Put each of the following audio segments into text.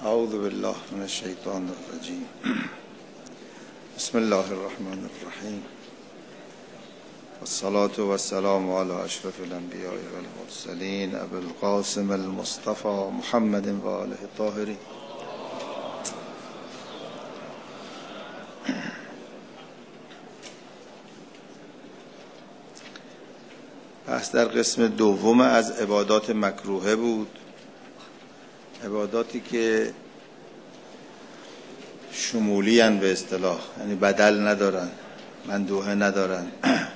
اعوذ بالله من الشیطان الرجیم. بسم الله الرحمن الرحیم. والصلاة والسلام على اشرف الانبیاء والمرسلین ابی القاسم المصطفى محمد و آله الطاهرین. بحث در قسم دوم از عبادات مکروهه بود، عباداتی که شمولی هن به اصطلاح، یعنی بدل ندارن، مندوحه ندارن،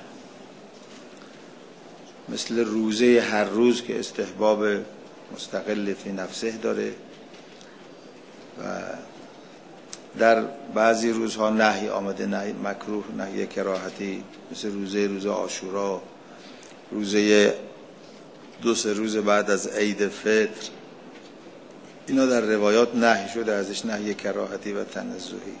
مثل روزه هر روز که استحباب مستقل فی نفسه داره و در بعضی روزها نهی آمده، نهی مکروه، نهی کراهتی، مثل روزه عاشورا، روزه 2-3 روز بعد از عید فطر. اینا در روایات نهی شده ازش، نهی کراهتی و تنزهی.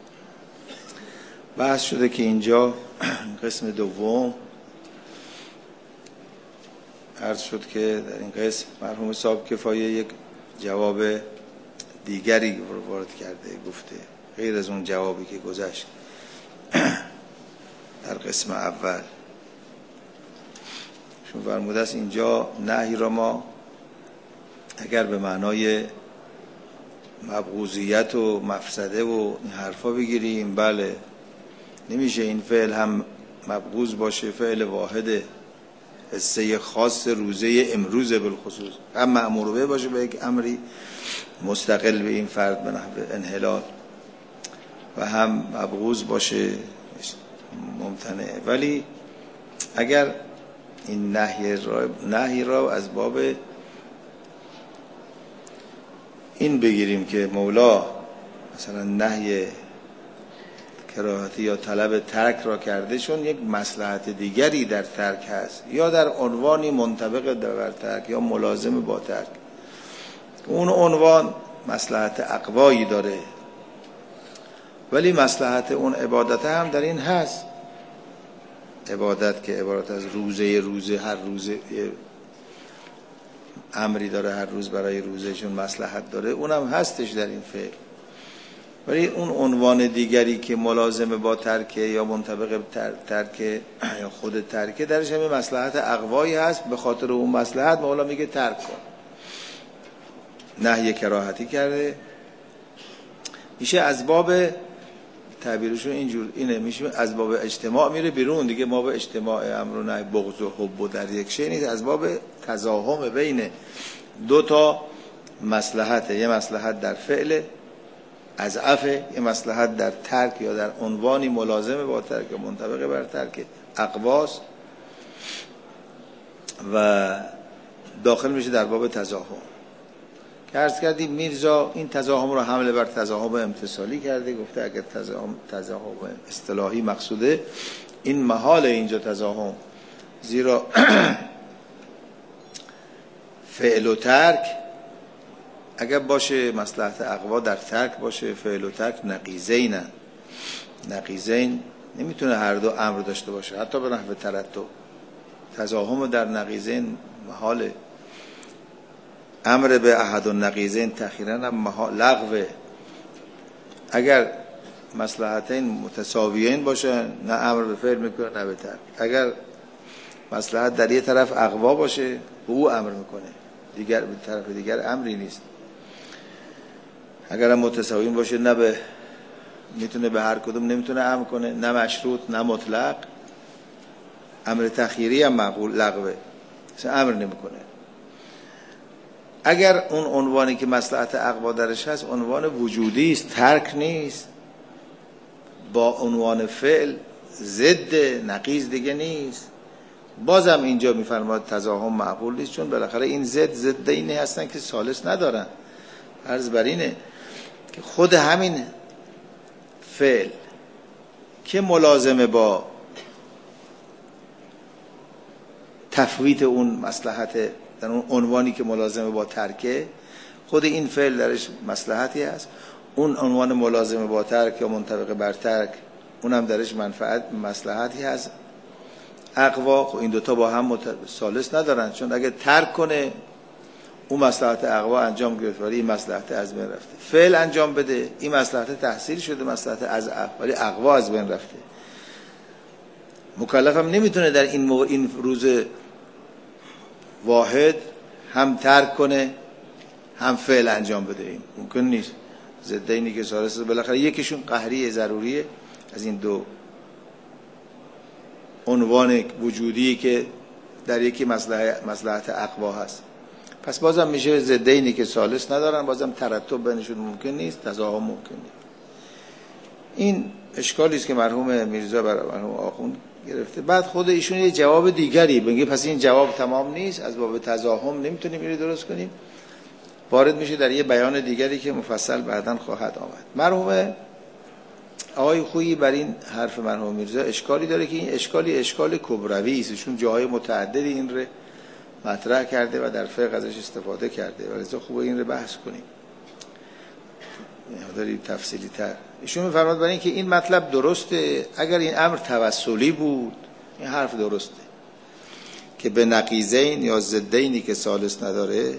بحث شده که اینجا قسم دوم عرض شد که در این قسم مرحوم صاحب کفایه یک جواب دیگری وارد کرده، گفته غیر از اون جوابی که گذشت در قسم اول. چون فرموده است اینجا نهی را ما اگر به معنای مبغوضیت و مفسده و این حرفا بگیریم، بله نمیشه این فعل هم مبغوض باشه، فعل واحده، حصه خاص روزه امروز بالخصوص، هم مأمور به باشه به یک امری مستقل به این فرد به نحو انحلال، و هم مبغوض باشه ممتنع. ولی اگر این نهی را از باب این بگیریم که مولا مثلا نهی کراهتی یا طلب ترک را کرده چون یک مصلحت دیگری در ترک هست، یا در عنوانی منطبق بر ترک یا ملازم با ترک، اون عنوان مصلحت اقوایی داره، ولی مصلحت اون عبادت هم در این هست. عبادت که عبارت از روزه هر روزه امری داره، هر روز برای روزه چون مصلحت داره، اونم هستش در این فعل. ولی اون عنوان دیگری که ملازم با ترکه یا منطبق ترکه یا خود ترکه، درش همین مصلحت اقوایی هست. به خاطر اون مصلحت مولا میگه ترک کن، نهی کراهتی کرده. میشه از باب تعبیرشون اینجور اینه، میشه از باب اجتماع میره بیرون دیگه. باب اجتماع امر و نهی، بغض و حب و در یک شی نیست، از باب تزاحم بین دو تا مصلحت، یه مصلحت در فعل اضعف، یه مصلحت در ترک یا در عنوانی ملازم با ترک یا منطبق بر ترک اقواس، و داخل میشه در باب تزاحم. که عرض کردیم میرزا این تزاحم رو حمله بر تزاحم امتصالی کرده، گفته اگر تزاحم اصطلاحی مقصوده این محال اینجا تزاحم، زیرا فعل و ترک اگر باشه مصلحت اقوا در ترک باشه، فعل و ترک نقیضینن. نقیضین نمیتونه هر دو امر داشته باشه، حتی به نحو ترتب. تزاحم در نقیضین محاله. امر به احد النقیضین تأخیراً هم لغوه. اگر مصلحتین متساویین باشن، نه امر به فعل میکنه نه به ترک. اگر مصلحت در یه طرف اقوا باشه، به او امر میکنه، دیگر به طرف دیگر امری نیست. اگر هم متساویین باشه، نه به میتونه به هر کدوم نمیتونه امر کنه، نه مشروط نه مطلق. امر تأخیری هم مقبول لغوه، اصلا امر نمیکنه. اگر اون عنوانی که مصلحت اقوا درش هست عنوان وجودی است، ترک نیست، با عنوان فعل ضد نقیض دیگه نیست، بازم اینجا میفرماد تزاحم معقول نیست، چون بالاخره این ضد اینه هستن که ثالث ندارن. عرض بر اینه که خود همین فعل که ملازمه با تفویت اون مصلحت در اون عنوانی که ملازمه با ترکه، خود این فعل درش مصلحتی هست. اون عنوان ملازمه با ترک یا منطبق بر ترک، اونم درش مصلحتی هست. اقوا این دوتا با هم ثالث ندارن، چون اگه ترک کنه اون مصلحت اقوا انجام گرفت ولی این مصلحت از بین رفته. فعل انجام بده، این مصلحت تحصیل شده، مصلحت از ولی اقوا از بین رفته. مکلفم نمیتونه در این روز واحد هم ترک کنه هم فعل انجام بده، این ممکن نیست. ضدینی که ثالث بالاخره یکیشون قهری ضروریه از این دو عنوان وجودی که در یکی مصلحت اقوا هست. پس بازم میشه ضدینی که ثالث ندارن، بازم ترتب بینشون ممکن نیست، تضاهم ممکن نیست. این اشکالی است که مرحوم میرزا برای مرحوم آخوند گرفته. بعد خود ایشون یه جواب دیگری میگه پس این جواب تمام نیست، از باب تضاهم نمیتونیم اینو درست کنیم، وارد میشه در یه بیان دیگری که مفصل بعداً خواهد آمد. مرحوم آقای خویی بر این حرف مرحوم میرزا اشکالی داره که این اشکال کبروی است، ایشون جاهای متعددی این رو مطرح کرده و در فقه ازش استفاده کرده و لذا خوبه این رو بحث کنیم داری تفصیلی تر. ایشون میفرماد برای این که این مطلب درسته، اگر این امر توسلی بود این حرف درسته که به نقیضین یا ضدینی که ثالث نداره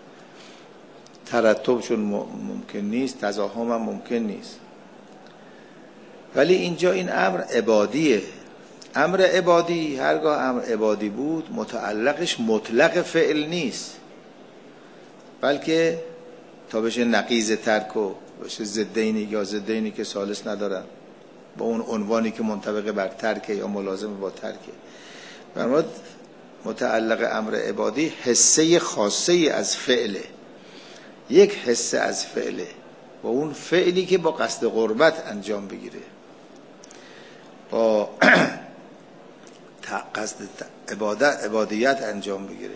ترتب چون ممکن نیست، تضاهم هم ممکن نیست. ولی اینجا این امر عبادیه. امر عبادی هرگاه امر عبادی بود متعلقش مطلق فعل نیست، بلکه تا بشه نقیض ترک و بشه ضدینی یا ضدینی که ثالث ندارن با اون عنوانی که منطبق بر ترکه یا ملازم با ترکه. فرمود متعلق امر عبادی حسه خاصه از فعله، یک حسه از فعله و اون فعلی که با قصد قربت انجام بگیره، با قصد عبادیت انجام بگیره.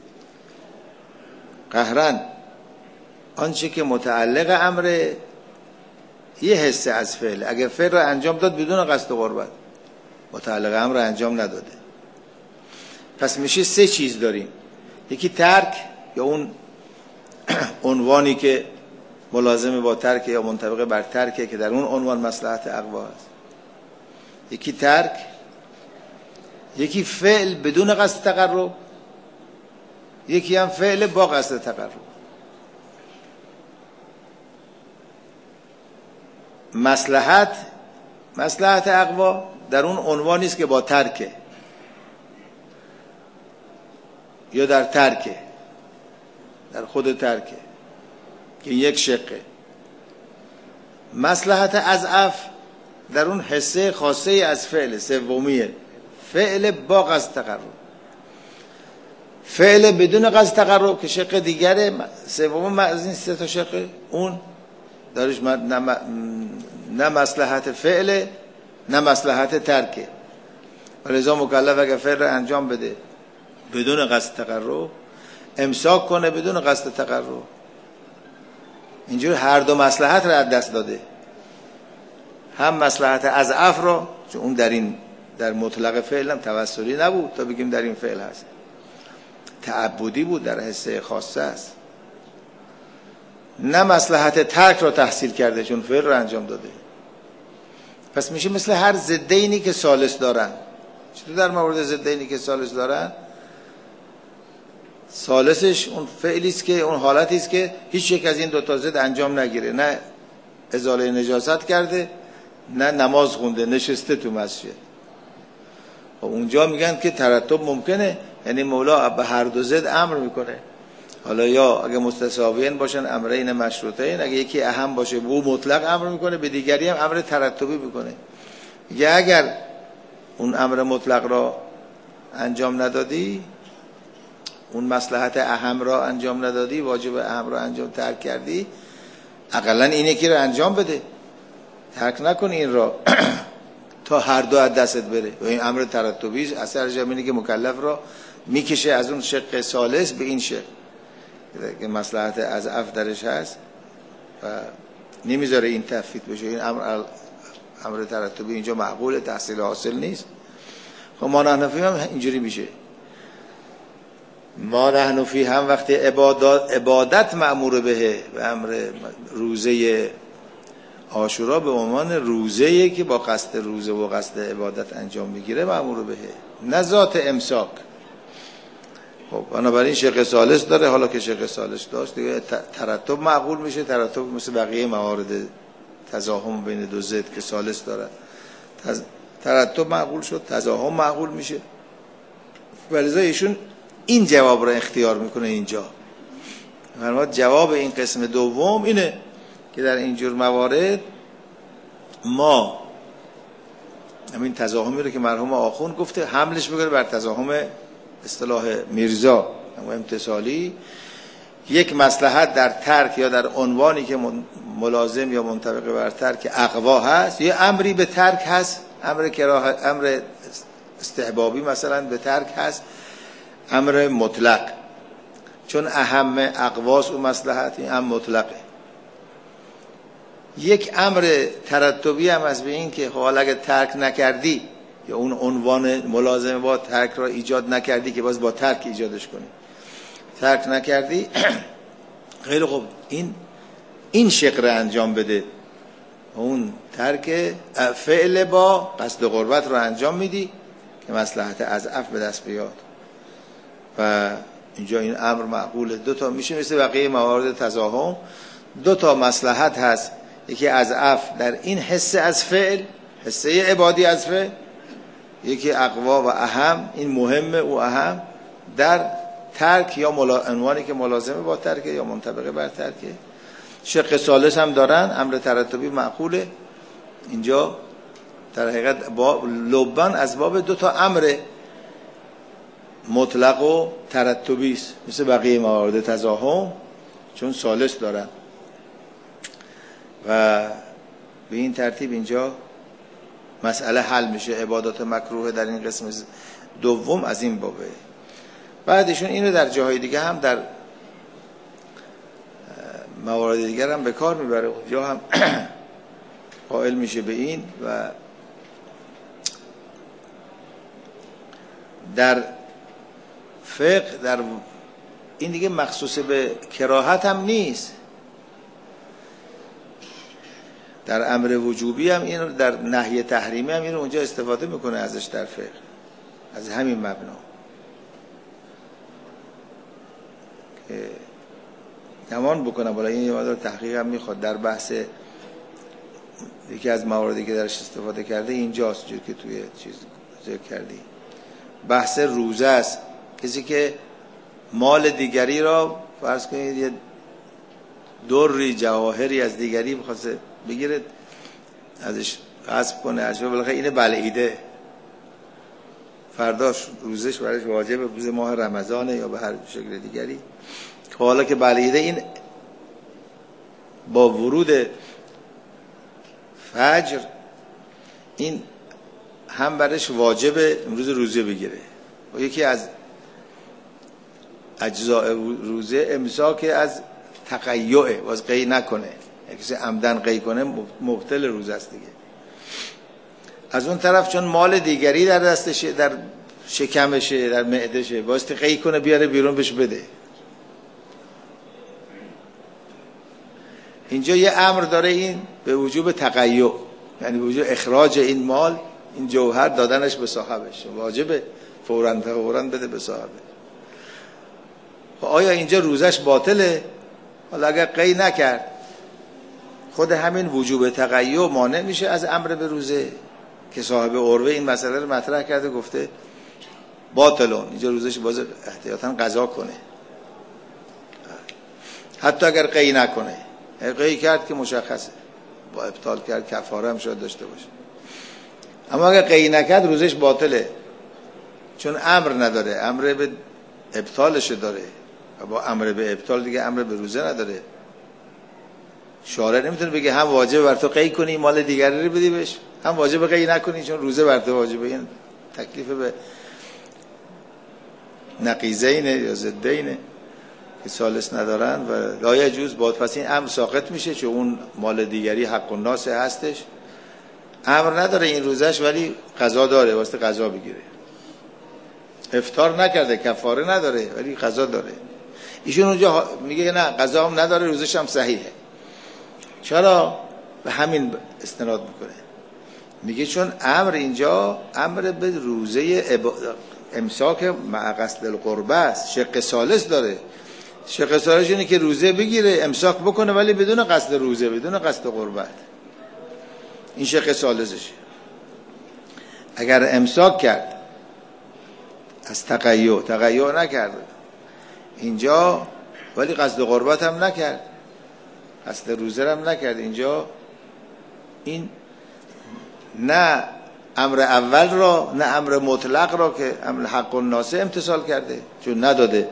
قهرن آنچه که متعلق امر یه حسه از فعل، اگر فعل را انجام داد بدون قصد قربت متعلق امر انجام نداده. پس میشه سه چیز داریم، یکی ترک یا اون عنوانی که ملازم با ترک یا منطبق بر ترکه که در اون عنوان مصلحت اقوا است، یکی ترک، یکی فعل بدون قصد تقرب، یکی هم فعل با قصد تقرب. مصلحت اقوا در اون عنوانی است که با ترکه یا در ترکه، در خود ترکه که یک شقه. مصلحت اضعف در اون حسه خاصه از فعل سومیه، فعل با قصد تقرب. فعل بدون قصد تقرب که شق دیگره، سوم از این سه تا شق اون دارش نه مصلحت فعل نه مصلحت ترکه. ولذا مکلف اگر فعل را انجام بده بدون قصد تقرب، امساک کنه بدون قصد تقرب، اینجور هر دو مصلحت را از دست داده. هم مصلحت اضعف را، چون اون در مطلق فعل هم توسلی نبود تا بگیم در این فعل هست، تعبدی بود، در حصه خاصه است. نه مصلحت ترک را تحصیل کرده چون فعل را انجام داده. پس میشه مثل هر ضدینی که ثالث دارن. چطور در مورد ضدینی که ثالث دارن؟ ثالثش اون فعلی است که اون حالتی است که هیچ یک از این دو تا ضد انجام نگیره، نه ازاله نجاست کرده نه نماز خونده، نشسته تو مسجد. و اونجا میگن که ترتب ممکنه، یعنی مولا به هر دو ضد امر میکنه. حالا یا اگه متساویین باشن امرین مشروطین، اگه یکی اهم باشه به او مطلق امر میکنه، به دیگری هم امر ترتبی میکنه. یا اگر اون امر مطلق را انجام ندادی، اون مصلحت اهم را انجام ندادی، واجب اهم را انجام ترک کردی، اقلا این یکی را انجام بده، ترک نکن این را تا هر دو از دستت بره. و این امر ترتبی اثر جمعینی که مکلف را میکشه از اون شق ثالث به این شق که مصلحت اضعف درش هست و نمیذاره این تفویت بشه. این امر ترتبی اینجا معقول، تحصیل حاصل نیست. خب ما نحنفی هم اینجوری میشه. ما نحنفی هم وقتی عبادت مأمور به امر روزه عاشورا به عنوان روزه‌ای که با قصد روزه و قصد عبادت انجام میگیره مأمور به، نه ذات امساک. خب بنابراین شق ثالث داره. حالا که شق ثالث داشت دیگه ترتب معقول میشه. ترتب مثل بقیه موارد تزاحم بین دو ضد که ثالث داره ترتب معقول شد، تزاحم معقول میشه. ولذا ایشون این جواب رو اختیار میکنه اینجا. فرمود جواب این قسم دوم اینه که در اینجور موارد ما همین تزاحمی رو که مرحوم آخوند گفته حملش میکنه بر تزاحم اصطلاح میرزا امتصالی. یک مصلحت در ترک یا در عنوانی که ملازم یا منطبق بر ترک اقوا هست، یا امری به ترک هست، امر استحبابی مثلا به ترک هست، امر مطلق، چون اهم اقواس و مصلحت این امر مطلقه. یک امر ترتبی هم از به این که حالا اگه ترک نکردی یا اون عنوان ملازم با ترک را ایجاد نکردی که باز با ترک ایجادش کنی، ترک نکردی خیلی خوب این شق را انجام بده، اون ترک فعل با قصد قربت رو انجام میدی که مصلحت اضعف به دست بیاد. و اینجا این امر معقوله. دو تا میشه مثل بقیه موارد تزاحم، دو تا مصلحت هست، یکی اضعف در این حصه از فعل، حصه عبادی از فعل، یکی اقوا و اهم، این مهمه و اهم در ترک یا عنوانی که ملازمه با ترک یا منطبقه بر ترکه. شق ثالث هم دارن، امر ترتبی معقوله. اینجا در حقیقت لبن از باب دو تا امر مطلق و ترتبی است، مثل بقیه موارد تزاحم، چون ثالث دارن. و به این ترتیب اینجا مسئله حل میشه. عبادات مکروه در این قسم دوم از این بابه. بعدشون اینو در جاهای دیگه هم در موارد دیگر هم به کار میبره، اونجا هم قائل میشه به این. و در فقه در این دیگه مخصوص به کراهت هم نیست، در امر وجوبی هم این، در نهی تحریمی هم این اونجا استفاده میکنه ازش در فقه، از همین مبنا که گمان بکنم. بالا این یه مقدار تحقیق هم میخواد. در بحث یکی از مواردی که درش استفاده کرده اینجاست، جور که توی چیز ذکر کردی، بحث روزه است. کسی که مال دیگری را فرض کنید یه دوری جواهری از دیگری بخواسته بگیره، ازش غصب کنه، اشبه بالاخره اینه بلعیده، فرداش روزش برایش واجبه، روز ماه رمضانه یا به هر شکل دیگری. حالا که بلعیده، این با ورود فجر این هم برش واجبه امروز روزه بگیره. و یکی از اجزاء روزه امساک از تقیعه، باز قی نکنه. کسی عمدن قی کنه مبطل روزه است دیگه. از اون طرف چون مال دیگری در دستشه، در شکمشه، در معدشه، باز قی کنه بیاره بیرون بهش بده. اینجا یه امر داره این به وجوب تقیع، یعنی به وجوب اخراج این مال، این جوهر دادنش به صاحبش، واجبه فوراً بده به صاحبه. آیا اینجا روزش باطله؟ حالا اگر قی نکرد، خود همین وجوب تقیع مانع میشه از امر به روزه که صاحب عروه این مسئله رو مطرح کرده، گفته باطلون، اینجا روزش باز احتیاطاً قضا کنه، حتی اگر قی نکنه. قی کرد که مشخصه، با ابطال کرد کفاره هم شاید داشته باشه. اما اگر قی نکرد روزش باطله، چون امر نداره، امر به ابطالش داره، و با امر به ابطال دیگه امر به روزه نداره. شارع نمیتونه بگه هم واجب بر تو قی کنی مال دیگری رو بدی بهش، هم واجب قی نکنی چون روزه بر تو واجبه. این تکلیف به نقیضینه یا ضدینه که ثالث ندارن و لا یجوز. پس این امر ساقط میشه، چون اون مال دیگری حق الناس هستش. امر نداره این روزش، ولی قضا داره، واسه قضا بگیره. افطار نکرده، کفاره نداره، ولی قضا داره. ایشون اونجا میگه نه قضا هم نداره، روزش هم صحیحه. چرا؟ به همین استناد میکنه. میگه چون امر اینجا امر به روزه امساک مع قصد القربه است. شق ثالث داره. شق ثالث اینه که روزه بگیره، امساک بکنه، ولی بدون قصد روزه، بدون قصد قربت. این شق ثالثشه. اگر امساک کرد از تقیع نکرد اینجا، ولی قصد قربت هم نکرد، قصد روزه هم نکرد اینجا، این نه امر اول را نه امر مطلق را که امر حق الناس امتثال کرده، چون نداده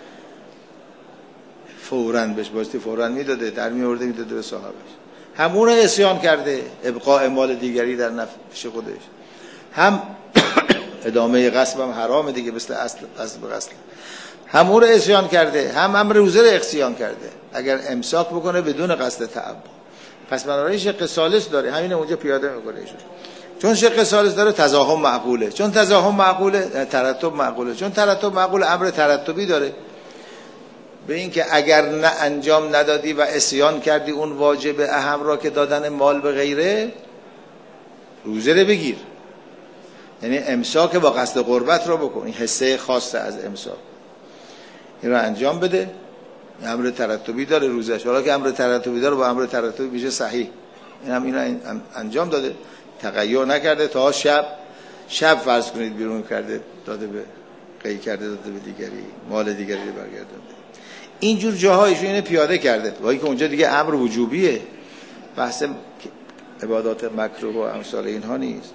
فوراً بهش، باستی فوراً میداده، در میورده میداده به صاحبش. همون را عصیان کرده، ابقاء مال دیگری در نفش خودش. هم ادامه غصب هم حرامه دیگه، مثل اصل غصب. همون را عصیان کرده، هم امر روزه را عصیان کرده اگر امساک بکنه بدون قصد تعبد. پس بنابراین شق ثالث داره، همین اونجا پیاده میکنه ایشون. چون شق ثالث داره تزاحم معقوله، چون تزاحم معقوله ترتب معقوله، چون ترتب معقوله امر ترتبی داره به این که اگر نه انجام ندادی و عصیان کردی اون واجب اهم را که دادن مال به غیره، روزه رو بگیر. یعنی امساک با قصد قربت رو بکن، این حصه خاصه از امساک این رو انجام بده. امر ترتبی داره روزش، حالا که امر ترتبی داره با امر ترتبی میشه صحیح. این هم اینو انجام داده، تغییر نکرده تا شب فرض کنید بیرون کرده، داده به قی کرده، داده به دیگری، مال دیگری برگردونده. اینجور جاهایش اینو پیاده کرده، ولی که اونجا دیگه امر وجوبیه، بحث عبادات مکروه و امثال اینها نیست.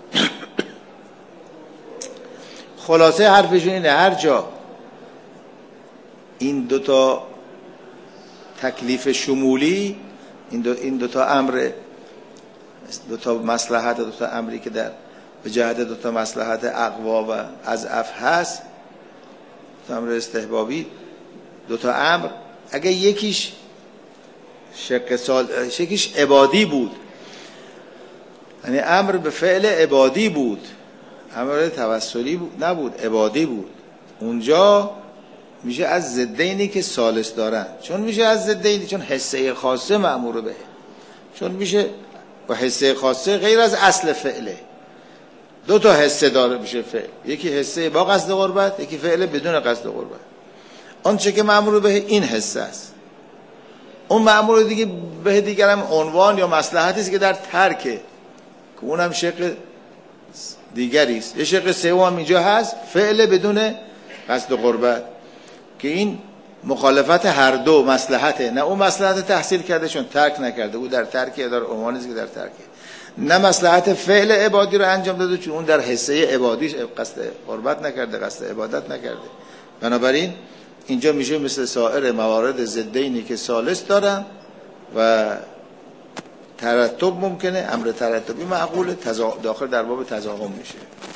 خلاصه حرفشون اینه هر جا این دوتا تکلیف شمولی، این دوتا امر، دوتا مصلحت، دوتا امری که در به جهت دوتا مصلحت اقوا و اضعف هست، دوتا امر استحبابی، دوتا امر، اگه یکیش یکیش عبادی بود، یعنی امر به فعل عبادی بود، امر توسلی بود نبود، عبادی بود، اونجا میشه از ضدینی که ثالث دارن. چون میشه از ضدینی؟ چون حصه خاصه مأمور به، چون میشه با حصه خاصه غیر از اصل فعله. دو تا حصه داره میشه فعل، یکی حصه با قصد قربت، یکی فعل بدون قصد قربت. آنچه که مأمور به این حصه است، اون مأمور دیگه به دیگر هم عنوان یا مصلحتی است که در ترکه، که اونم شق دیگری است. یه شق سوم هم اینجا هست، فعل بدون قصد قربت، که این مخالفت هر دو مصلحته. نه اون مصلحت تحصیل کرده چون ترک نکرده، او در ترکه، در عنوانی است که در ترکه. نه مصلحت فعل عبادی رو انجام داده چون اون در حصه عبادیش قصد قربت نکرده، قصد عبادت نکرده. بنابراین اینجا میشه مثل سایر موارد ضدینی که ثالث دارن و ترتب ممکنه، امر ترتبی معقوله، داخل در باب تزاحم میشه.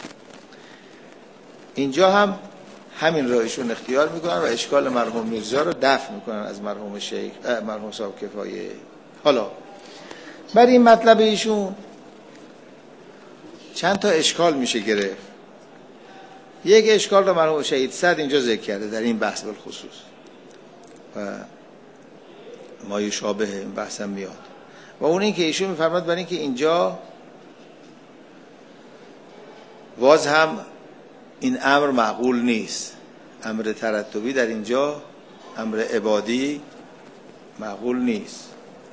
اینجا هم همین رایشون اختیار میکنن و اشکال مرحوم میرزا رو دفع میکنن از مرحوم شیخ، مرحوم صاحب کفایه. حالا بر این مطلب ایشون چند تا اشکال میشه گرفت. یک اشکال رو مرحوم شهید صد اینجا ذکر کرده در این بحث بالخصوص و ما یشابه این بحث هم میاد، و اون این که ایشون میفرماد برای این که اینجا باز هم این امر معقول نیست، امر ترتبی در اینجا، امر عبادی معقول نیست،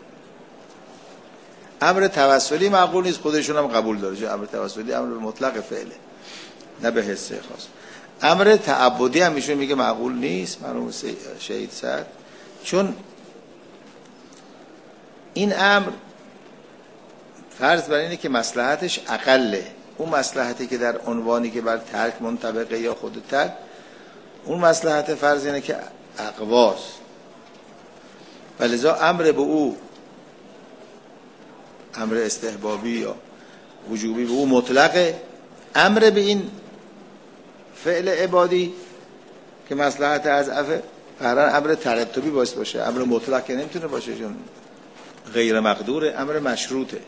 امر توسلی معقول نیست، خودشون هم قبول داره، چون امر توسلی امر به مطلق فعله نه به حصه خاص. امر تعبدی هم ایشون میگه معقول نیست مرحوم شهید صد، چون این امر فرض بر اینه که مصلحتش اقله، اون مصلحتی که در عنوانی که بر ترک منطبقه یا خود ترک، اون مصلحت فرض اینه که اقواست، ولذا امر به او، امر استحبابی یا وجوبی به او مطلقه، امر به این فعل عبادی که مصلحت اضعفه قرار امر ترتبی باشه، امر مطلق که نمیتونه باشه چون غیر مقدوره، امر مشروطه.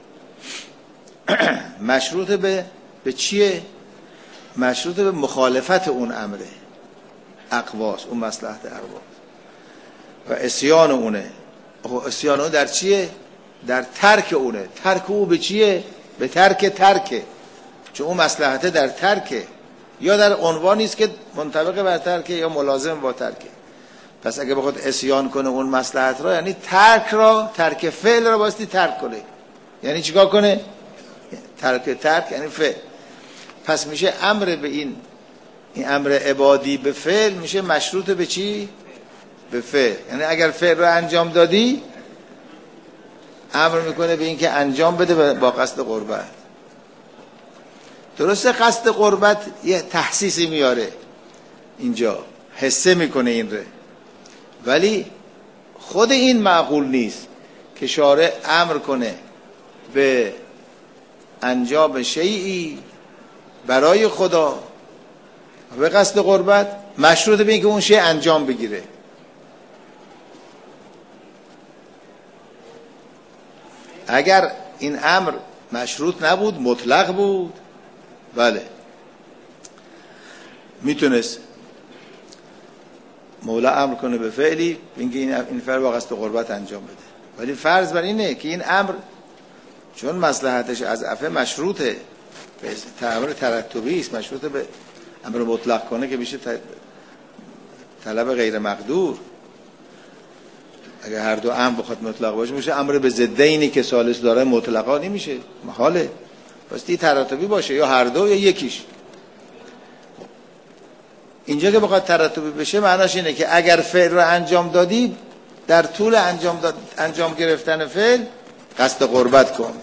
مشروطه به چیه؟ مشروطه به مخالفت اون امره، اقواس، اون مصلحت اقواس و عصیان اونه. عصیان اون در چیه؟ در ترک اونه. ترک او به چیه؟ به ترکه، چون اون مصلحته در ترکه، یا در عنوانی است که منطبق بر ترکه یا ملازم با ترکه. پس اگه بخواد عصیان کنه اون مصلحت را، یعنی ترک فعل را باستی ترک کنه. یعنی چیکار کنه؟ ترک یعنی فعل. پس میشه امر به این امر عبادی به فعل میشه مشروط به چی؟ به فعل. یعنی اگر فعل رو انجام دادی امر میکنه به این که انجام بده با قصد قربت. درسته قصد قربت یه تحسیسی میاره اینجا، حسه میکنه این ره، ولی خود این معقول نیست که شارع امر کنه به انجام شیئی برای خدا به قصد قربت مشروط به این که اون شیء انجام بگیره. اگر این امر مشروط نبود، مطلق بود، بله میتونست مولا امر کنه به فعلی اینکه این فعل با قصد قربت انجام بده. ولی فرض بر اینه که این امر چون مصلحتش از عفه مشروطه، به امر ترتبی است، مشروطه به امر مطلق کنه که میشه طلب غیر مقدور. اگر هر دو امر بخواد مطلق باشه میشه امر به ضدینی که ثالث داره مطلقا نمیشه، محاله. باستی ترتبی باشه، یا هر دو یا یکیش. اینجا که بخواد ترتبی بشه معناش اینه که اگر فعل رو انجام دادی در طول انجام گرفتن فعل قصد قربت کن.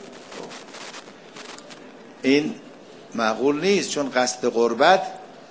این معقول نیست، چون قصد قربت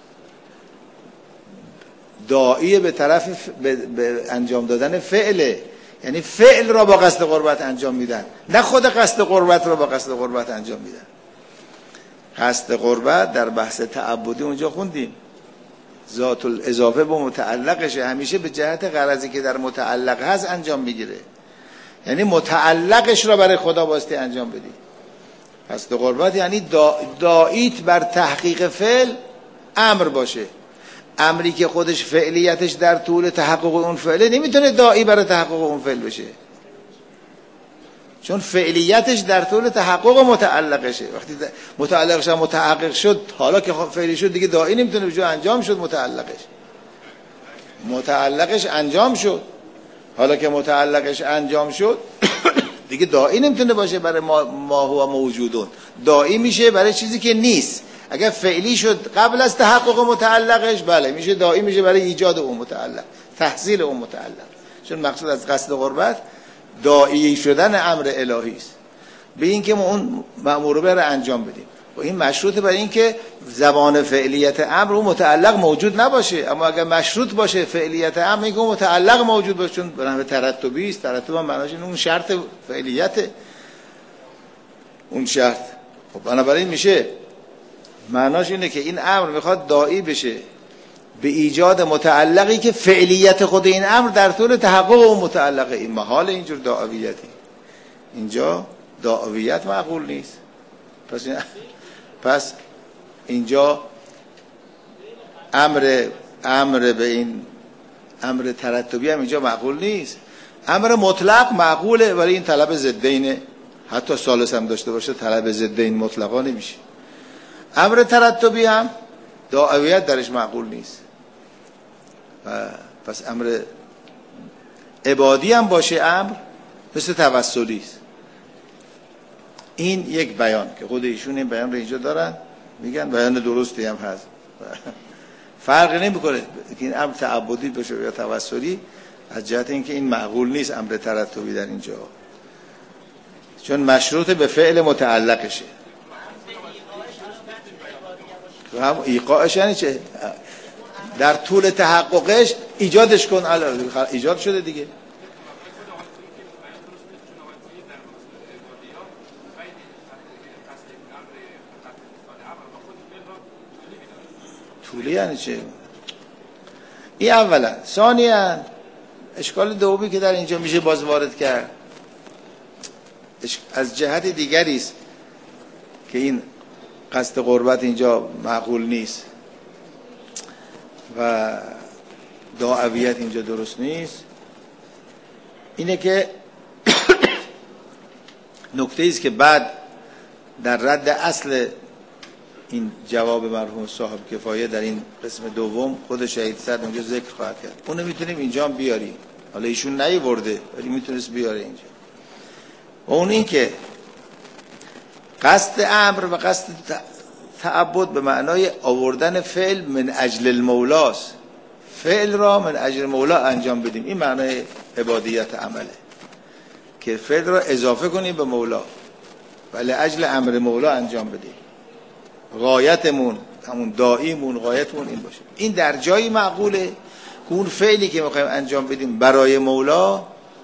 داعی به طرف به انجام دادن فعله. یعنی فعل را با قصد قربت انجام میدن، نه خود قصد قربت را با قصد قربت انجام میدن. قصد قربت در بحث تعبدی اونجا خوندیم ذات الاضافه با متعلقشه، همیشه به جهت غرضی که در متعلق هست انجام میگیره. یعنی متعلقش را برای خدا واسطه انجام بدی. قصد قربت یعنی داعیت بر تحقیق فعل امر باشه. امری که خودش فعلیتش در طول تحقق اون فعله نمیتونه داعی برای تحقق اون فعل بشه، چون فعلیتش در طول تحقق متعلقشه. وقتی متعلقش هم متحقق شد، حالا که فعلی شد دیگه داعی نمیتونه بشه، انجام شد. متعلقش انجام شد، حالا که متعلقش انجام شد دیگه داعی نمیتونه باشه برای ما هو موجودون. داعی میشه برای چیزی که نیست. اگر فعلی شد قبل از تحقق متعلقش، بله میشه داعی، میشه برای ایجاد اون متعلق، تحصیل اون متعلق. چون مقصود از قصد قربت داعی شدن امر الهی است به این که ما اون مأمور به را انجام بدیم. و این مشروطه برای این که زبان فعلیت امر اون متعلق موجود نباشه. اما اگر مشروط باشه فعلیت امر، این که اون متعلق موجود باشه، چون به نحو ترتبی است. ترتب هم معناش اون شرط فعلیت اون شرط. خب بنابراین میشه معناش اینه که این امر میخواد داعی بشه به ایجاد متعلقی که فعلیت خود این امر در طول تحقق اون متعلقه. این محال اینجور دعویتی. اینجا دعویت معقول نیست. پس اینجا امر به این امر ترتبی هم اینجا معقول نیست. امر مطلق معقوله، ولی این طلب ضدینه. حتی ثالث هم داشته باشه طلب ضدین مطلقا نمیشه. امر ترتبی هم دعویت درش معقول نیست. پس امر عبادی هم باشه امر مثل توسلی است. این یک بیان که خود ایشون این بیان رو اینجا دارن، میگن بیان درستی هم هست. فرقی نمیکنه که این امر تعبدی باشه یا توسلی، از جهت اینکه این معقول نیست امر ترتبی در اینجا، چون مشروط به فعل متعلقشه. هم ایقاعش یعنی چه؟ در طول تحققش ایجادش کن. ایجاد شده دیگه. طولی یعنی چه؟ این اولا. ثانیا اشکال دومی که در اینجا میشه باز وارد کرد از جهت دیگری است که این قصد قربت اینجا معقول نیست و دعویت اینجا درست نیست. اینه که نکته ایست که بعد در رد اصل این جواب مرحوم صاحب کفایه در این قسم دوم خود شهید صدر اونجا ذکر خواهد کرد. اونو میتونیم اینجا هم بیاریم، حالا ایشون نیورده ولی میتونست بیاره اینجا. و اون این که قصد امر و قصد تعبد به معنای آوردن فعل من اجل المولاست. فعل را من اجل مولا انجام بدیم، این معنای عبادیت عمله که فعل را اضافه کنیم به مولا ولی اجل امر مولا انجام بدیم. غایتمون همون داییمون غایتمون این باشه. این در جایی معقوله که اون فعلی که میخوایم انجام بدیم برای مولا،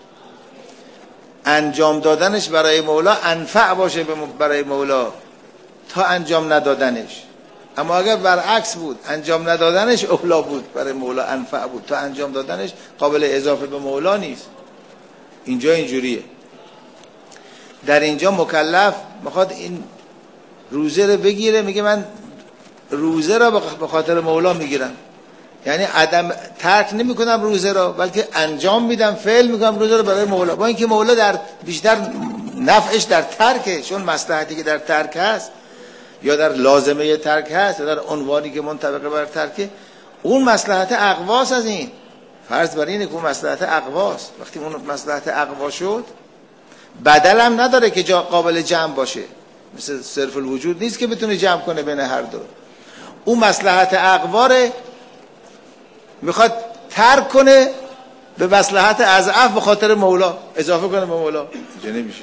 انجام دادنش برای مولا انفع باشه برای مولا تا انجام ندادنش. اما اگر برعکس بود، انجام ندادنش اولا بود برای مولا انفع بود تا انجام دادنش قابل اضافه به مولا نیست. اینجا اینجوریه. در اینجا مکلف میخواد این روزه رو بگیره، میگه من روزه را به خاطر مولا میگیرم، یعنی عدم ترک نمی کنم روزه را بلکه انجام میدم، فعل میکنم روزه را برای مولا. با اینکه مولا در بیشتر نفعش در ترکه، چون مصلحتی که در ترک هست یا در لازمه ترک هست یا در عنوانی که منطبق بر ترکه، اون مصلحت اقواس. از این فرض بر اینه که اون مصلحت اقواس، وقتی اون مصلحت اقوا شد بدل هم نداره که جا قابل جمع باشه، مثل صرف الوجود نیست که بتونه جمع کنه بین هر دو. اون مصلحت اقواره میخواد ترک کنه به مصلحت اضعف به خاطر مولا، اضافه کنه به مولا. اینجا نمیشه.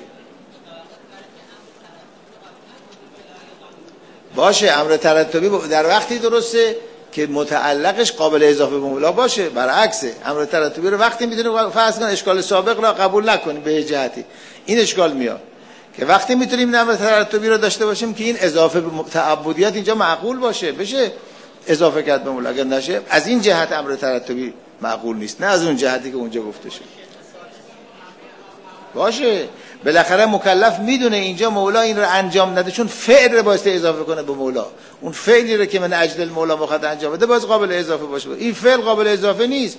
باشه امر ترتبی در وقتی درسته که متعلقش قابل اضافه به مولا باشه. برعکسه امر ترتبی رو وقتی میتونه فرض کن اشکال سابق را قبول نکنیم به جهتی، این اشکال میاد که وقتی میتونیم این امر ترتبی رو داشته باشیم که این اضافه به تعبدیت اینجا معقول باشه، بشه اضافه کرد به مولا. اگر نشه از این جهت امر ترتبی معقول نیست، نه از اون جهتی که اونجا گفته شد. باشه بالاخره مکلف میدونه اینجا مولا این رو انجام نده، چون فعل رو باید اضافه کنه به مولا. اون فعلی رو که من اجل المولا میخواد انجام بده باید قابل اضافه باشه. این فعل قابل اضافه نیست.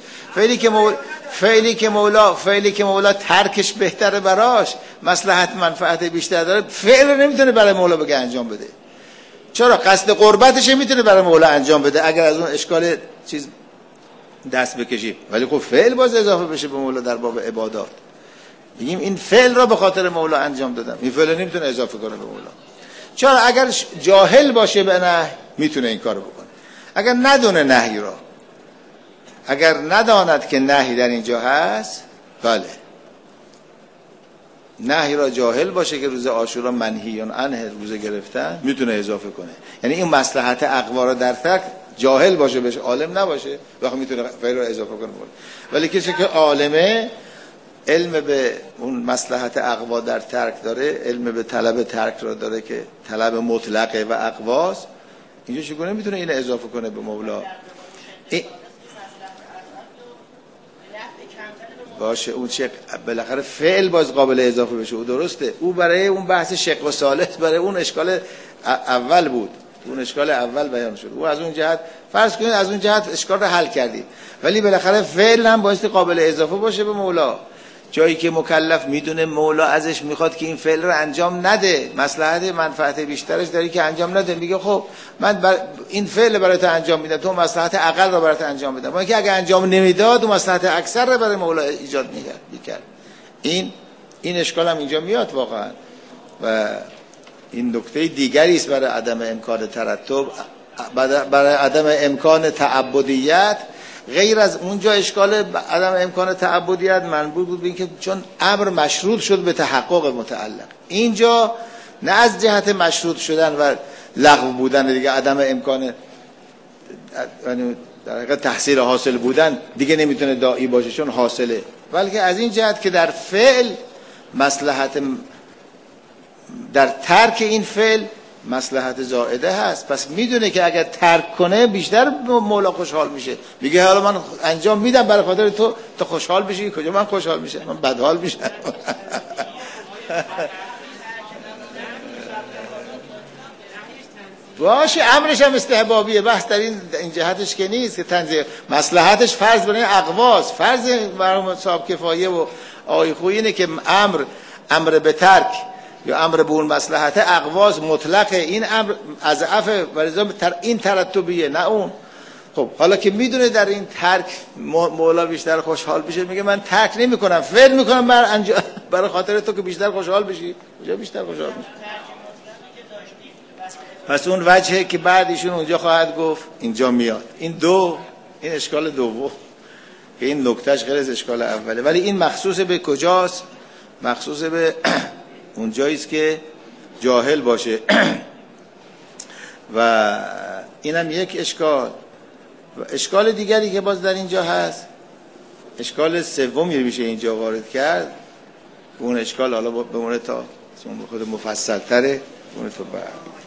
فعلی که مولا ترکش بهتره براش، مصلحت منفعت بیشتر داره، فعل رو نمیتونه برای مولا بگه انجام بده. چرا؟ قصد قربتش میتونه برای مولا انجام بده اگر از اون اشکال چیز دست بکشیم، ولی خب فعل باز اضافه بشه به مولا در باب عبادات. میگیم این فعل را به خاطر مولا انجام دادم، این فعل نمیتونه اضافه کنه به مولا. چرا؟ اگر جاهل باشه به نهی میتونه این کارو بکنه. اگر ندونه نهی را، اگر نداند که نهی در اینجا هست، بله نهی را جاهل باشه که روز عاشورا منهیون عنه روزه گرفتن، میتونه اضافه کنه. یعنی این مصلحت اقوا را در ترک جاهل باشه، بهش عالم نباشه، وقتی میتونه فعل را اضافه کنه. ولی کسی که عالمه، علم به اون مصلحت اقوا در ترک داره، علم به طلب ترک را داره که طلب مطلقه و اقواست، اینجا چگونه میتونه این اضافه کنه به مولا؟ باشه اون چه بالاخره فعل باز قابل اضافه بشه، او درسته. او برای اون بحث شق و ثالث، برای اون اشکال اول بود، اون اشکال اول بیان شد. او از اون جهت فرض کنید از اون جهت اشکال رو حل کردید، ولی بالاخره فعل هم باید قابل اضافه باشه به مولا. جایی که مکلف میدونه مولا ازش میخواد که این فعل رو انجام نده، مصلحت منفعت بیشترش داری که انجام نده، میگه خب من این فعل برای تو انجام میدم، تو مصلحت اقل رو برای تو انجام میدم. ولی که اگه انجام نمیداد و مصلحت اکثر رو برای مولا ایجاد میکرد. این اشکال هم اینجا میاد واقعا. و این نکته دیگری است برای عدم امکان ترتب، برای عدم امکان تعبدیت. غیر از اونجا اشکال عدم امکان تعبدیت منبوع بود به اینکه چون امر مشروط شد به تحقق متعلق، اینجا نه از جهت مشروط شدن و لغو بودن دیگه عدم امکان، یعنی در حقیقت تحصیل حاصل بودن دیگه نمیتونه داعی باشه چون حاصله، بلکه از این جهت که در فعل مصلحت، در ترک این فعل مصلحت زائده هست. پس میدونه که اگر ترک کنه بیشتر مولا خوشحال میشه، میگه حالا من انجام میدم برای خاطر تو خوشحال بشی. کجا من خوشحال میشه؟ من بدحال میشم. باشه امرش هم استحبابیه، بحث در این جهتش که نیست که تنزیه مصلحتش فرض برای اقواس، فرض مرحوم صاحب کفایه و آقای خویی اینه که امر به ترک یا امر به اون مصلحت اقواس مطلقه، این امر از عفه ولذا این ترتبیه نه اون. خب حالا که میدونه در این ترک مولا بیشتر خوشحال بشه، میگه من ترک نمی کنم، فعل میکنم برای خاطر تو که بیشتر خوشحال بشی. کجا بیشتر خوشحال بشی؟ پس اون وجهه که بعد ایشون اونجا خواهد گفت اینجا میاد. این اشکال دوم که این نکتهش غیر از اشکال اوله، ولی این مخصوص به کجاست؟ مخصوص به اونجاییست که جاهل باشه. و اینم یک اشکال. و اشکال دیگری که باز در اینجا هست، اشکال سومی میشه اینجا وارد کرد. اون اشکال حالا به اون تا خود مفصل تره، اون تو بعد